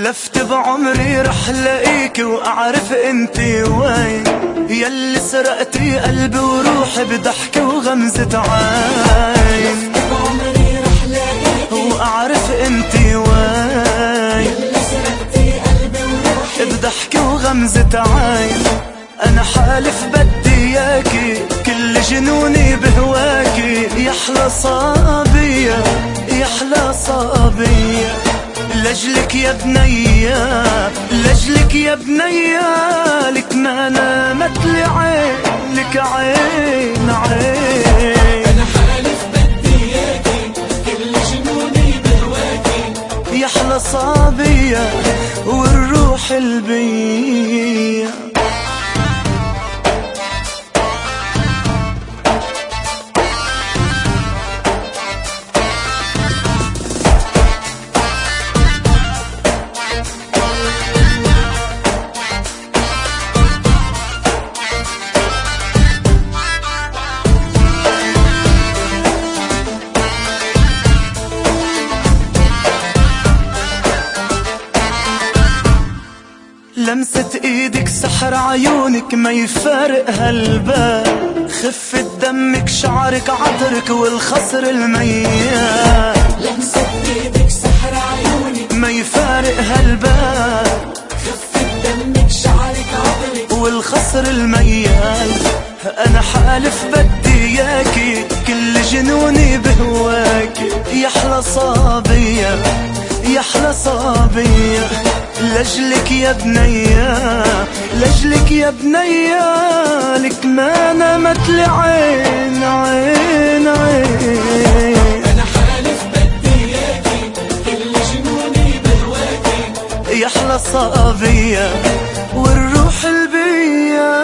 حلفت بعمري رح لاقيك واعرف انتي وين، يلي سرقتي قلبي وروحي بضحكة وغمزة عين. حلفت بعمري رح لاقيك واعرف انتي وين، يلي سرقتي قلبي وروحي بضحكة وغمزة عين. انا حالف بدي اياكي كل جنوني بهواكي، يحلى صابية يحلى صابية. لجلك يا بنية لجلك يا بنية، لك ما نامت لي عين لك عين عين. أنا حالف بدي إياكي كل جنوني بهواكي، يحلى صابية والروح البية. لمسة ايدك سحر عيونك ما يفارق هالبال، خفة دمك شعرك عطرك والخصر الميال. لمسة ايدك سحر عيونك ما يفارق هالبال، خفة دمك شعرك عطرك والخصر الميال. انا حالف بدي اياكي كل جنوني بهواكي، يحلى صابية يحلى صابية. لجلك يا بنية لجلك يا بنية، لك ما نامت لي عين عين عين. أنا حالف بدي إياكي كل جنوني بهواكي، يحلى صابية والروح البية.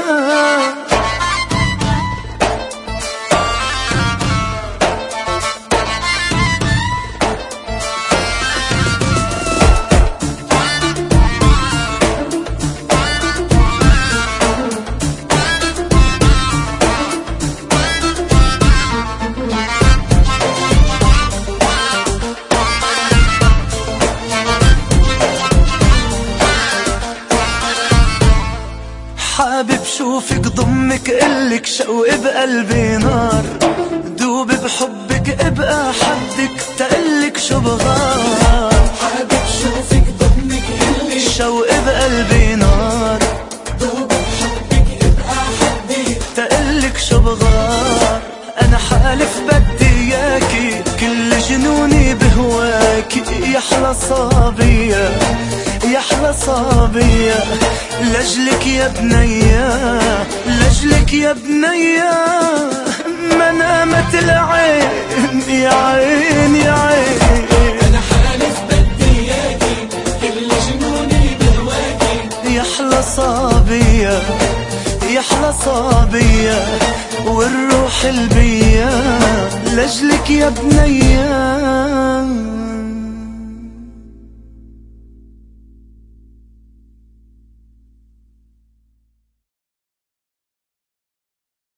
حابب شوفك ضمك قلك شوق بقلبي نار، دوب بحبك ابقى حدك تقلك شو بغار. حابب شوفك ضمك قلبي شوق بقلبي نار، دوب بحبك ابقى حدي تقلك شو بغار. انا حالف بدي اياكي كل جنوني بهواكي، يحلى صابية يحلى صابية. لجلك يا بنية لجلك يا بنية، ما نامت العين يا عين يا عين. أنا حالف بدي إياكي كل جنوني بهواكي، يحلى صابية يحلى صابية والروح البية. لجلك يا بنية